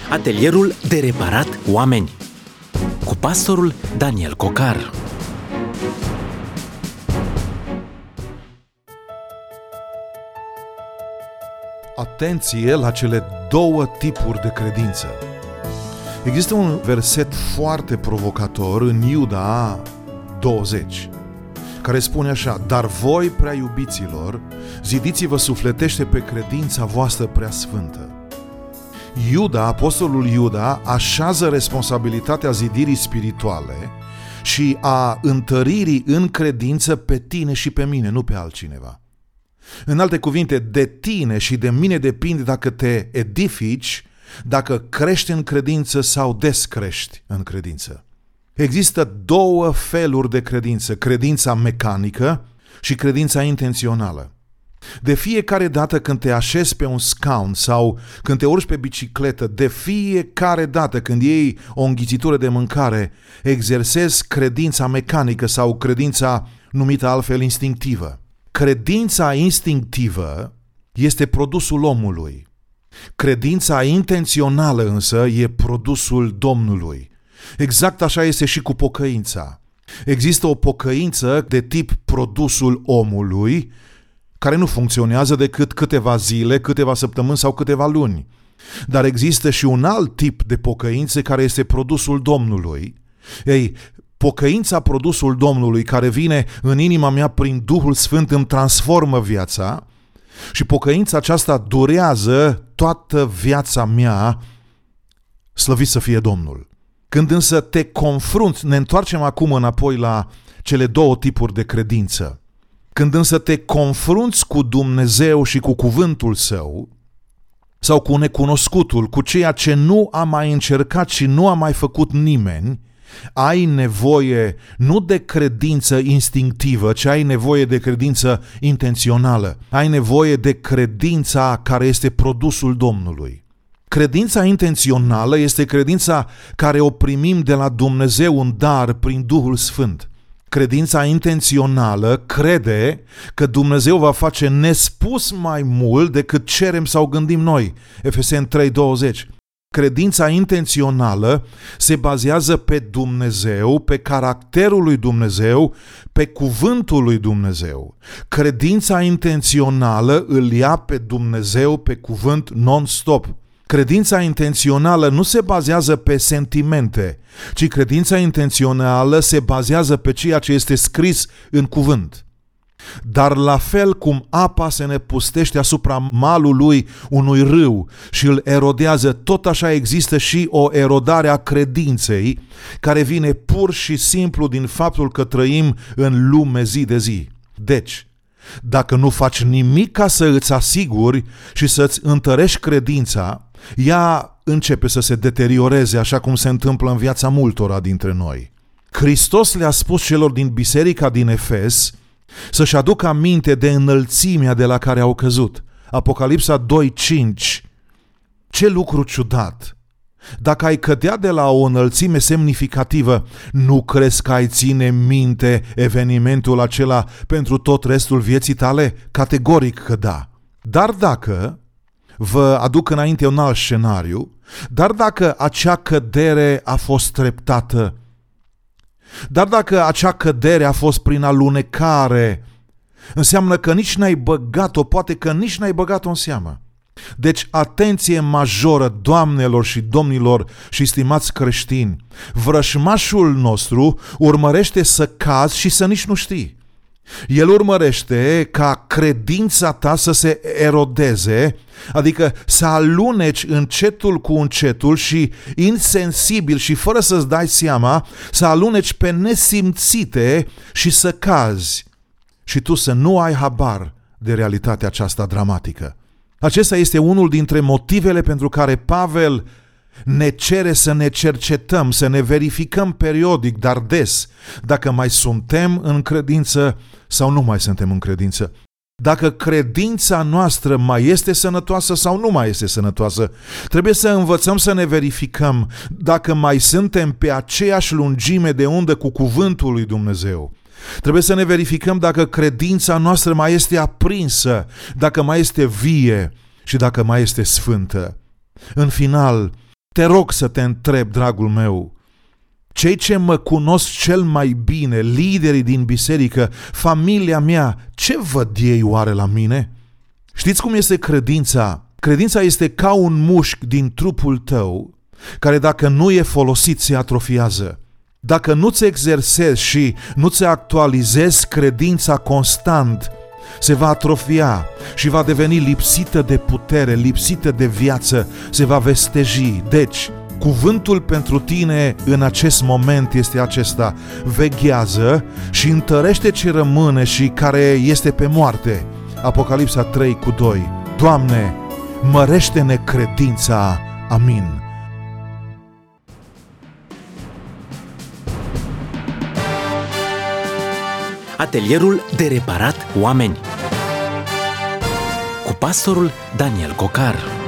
Atelierul de reparat oameni cu pastorul Daniel Cocar. Atenție la cele două tipuri de credință. Există un verset foarte provocator în Iuda 20, care spune așa: dar voi, prea iubiților, zidiți-vă sufletește pe credința voastră prea sfântă. Iuda, apostolul Iuda, așează responsabilitatea zidirii spirituale și a întăririi în credință pe tine și pe mine, nu pe altcineva. În alte cuvinte, de tine și de mine depinde dacă te edifici, dacă crești în credință sau descrești în credință. Există două feluri de credință: credința mecanică și credința intențională. De fiecare dată când te așezi pe un scaun sau când te urci pe bicicletă, de fiecare dată când iei o înghițitură de mâncare, exersezi credința mecanică sau credința numită altfel instinctivă. Credința instinctivă este produsul omului. Credința intențională însă e produsul Domnului. Exact așa este și cu pocăința. Există o pocăință de tip produsul omului, care nu funcționează decât câteva zile, câteva săptămâni sau câteva luni. Dar există și un alt tip de pocăință care este produsul Domnului. Ei, pocăința, produsul Domnului, care vine în inima mea prin Duhul Sfânt, îmi transformă viața și pocăința aceasta durează toată viața mea, slăvit să fie Domnul. Când însă te confrunți, ne întoarcem acum înapoi la cele două tipuri de credință. Când însă te confrunți cu Dumnezeu și cu cuvântul Său, sau cu necunoscutul, cu ceea ce nu a mai încercat și nu a mai făcut nimeni, ai nevoie nu de credință instinctivă, ci ai nevoie de credință intențională. Ai nevoie de credința care este produsul Domnului. Credința intențională este credința care o primim de la Dumnezeu în dar prin Duhul Sfânt. Credința intențională crede că Dumnezeu va face nespus mai mult decât cerem sau gândim noi. Efeseni 3:20. Credința intențională se bazează pe Dumnezeu, pe caracterul lui Dumnezeu, pe cuvântul lui Dumnezeu. Credința intențională îl ia pe Dumnezeu, pe cuvânt non-stop. Credința intențională nu se bazează pe sentimente, ci credința intențională se bazează pe ceea ce este scris în cuvânt. Dar la fel cum apa se nepustește asupra malului unui râu și îl erodează, tot așa există și o erodare a credinței care vine pur și simplu din faptul că trăim în lume zi de zi. Deci, dacă nu faci nimic ca să îți asiguri și să-ți întărești credința, ea începe să se deterioreze, așa cum se întâmplă în viața multora dintre noi. Hristos le-a spus celor din biserica din Efes să-și aducă aminte de înălțimea de la care au căzut. Apocalipsa 2:5. Ce lucru ciudat! Dacă ai cădea de la o înălțime semnificativă, nu crezi că ai ține minte evenimentul acela pentru tot restul vieții tale? Categoric că da. Dar dacă, vă aduc înainte un alt scenariu, dar dacă acea cădere a fost treptată, dar dacă acea cădere a fost prin alunecare, înseamnă că nici n-ai băgat-o, poate că nici n-ai băgat-o în seamă. Deci, atenție majoră, doamnelor și domnilor și stimați creștini, vrășmașul nostru urmărește să cazi și să nici nu știi. El urmărește ca credința ta să se erodeze, adică să aluneci încetul cu încetul și insensibil și fără să-ți dai seama, să aluneci pe nesimțite și să cazi și tu să nu ai habar de realitatea aceasta dramatică. Acesta este unul dintre motivele pentru care Pavel ne cere să ne cercetăm, să ne verificăm periodic, dar des, dacă mai suntem în credință sau nu mai suntem în credință. Dacă credința noastră mai este sănătoasă sau nu mai este sănătoasă. Trebuie să învățăm să ne verificăm dacă mai suntem pe aceeași lungime de undă cu cuvântul lui Dumnezeu. Trebuie să ne verificăm dacă credința noastră mai este aprinsă, dacă mai este vie și dacă mai este sfântă. În final, Te rog să te întreb, dragul meu, cei ce mă cunosc cel mai bine, liderii din biserică, familia mea, ce văd ei oare la mine? Știți cum este credința? Credința este ca un mușchi din trupul tău, care dacă nu e folosit se atrofiază. Dacă nu-ți exersezi și nu-ți actualizezi credința constant, se va atrofia și va deveni lipsită de putere, lipsită de viață, se va vesteji. Deci, cuvântul pentru tine în acest moment este acesta: veghează și întărește ce rămâne și care este pe moarte. Apocalipsa 3:2. Doamne, mărește-ne credința. Amin. Atelierul de reparat oameni cu pastorul Daniel Cocar.